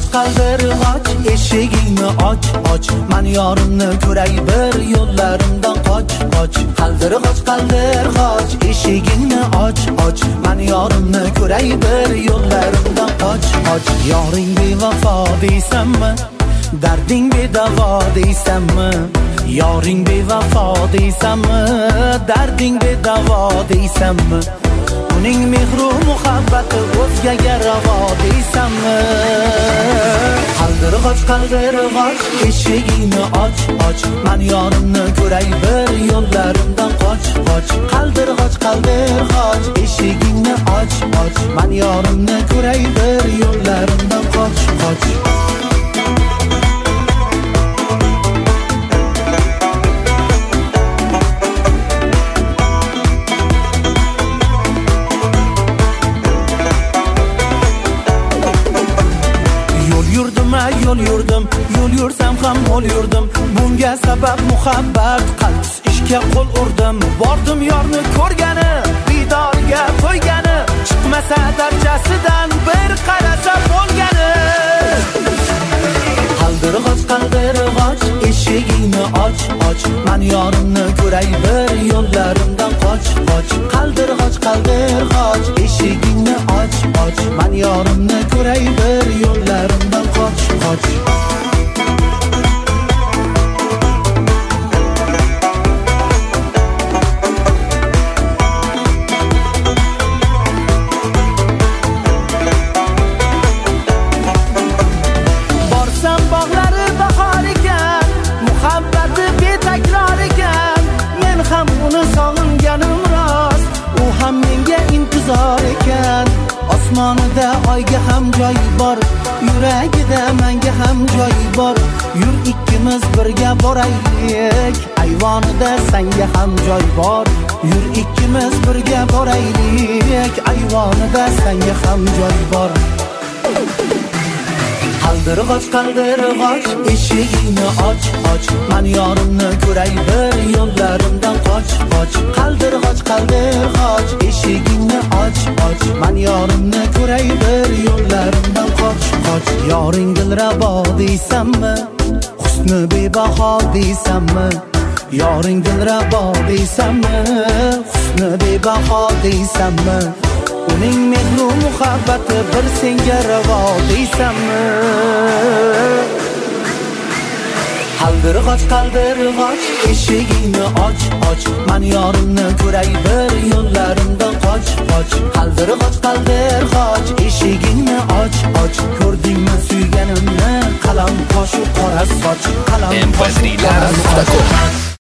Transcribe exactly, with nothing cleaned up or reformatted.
qaldirg'och qaldirg'och eshigingni och och men yorimni ko'ray bir yo'llarimdan qoch qoch qaldirg'och qaldirg'och eshigingni och och men yorimni ko'ray bir yo'llarimdan qoch qoch yoring bevafo deysanmi darding bedavo deysanmi yoring bevafo deysanmi darding bedavo deysanmi uning mehru muhabbati o'zgaga ravo deysanmi qaldirg'och qaldirg'och eshigingni och och men yorimni ko'ray bir yo'llarimdan qoch qoch qaldirg'och qaldirg'och eshigingni och och men yorimni ko'ray bir yo'llarimdan qoch qoch yo'l yurdim yo'l yursam ham mo'l yurdim bunga sabab muhabbat qalbsiz ishga qo'l urdim bordim yorni ko'rgani didorga to'ygani chiqmasa darchasidan bir qarasa bo'lgani qaldirg'och qaldirg'och eshigingni och och men yorimni ko'ray bir yo'llarimdan qoch qoch qaldirg'och qaldirg'och eshigingni och och men yorimni ko'ray bir yo'llarimdan qoch qoch borsam bog'lari bahor ekan muhabbati betakror ekan men ham uni sog'inganim rost u ham menga intizor ekan osmonida oyga ham joy bor yuragida menga ham joy bor yur ikkimiz birga boraylik ayvonida senga ham joy bor yur ikkimiz birga boraylik ayvonida senga ham joy bor qaldirg'och qaldirg'och eshigingni och och men yorimni ko'ray bir yo'llarimdan qoch qoch qaldirg'och qaldirg'och eshigingni och och men yorimni ko'ray bir yo'llarimdan qoch qoch yoring dilrabo deysanmi husni bebaho deysanmi yoring dilrabo deysanmi husni bebaho deysanmi uning mehru muhabbati bir senga ravo deysanmi qaldirg'och qaldirg'och eshigingni och och men yorimni ko'ray bir yo'llarimdan qoch qoch qaldirg'och qaldirg'och eshigingni och och ko'rdingmi suyganimni qalam qoshu qora soch qalam qoshu qora soch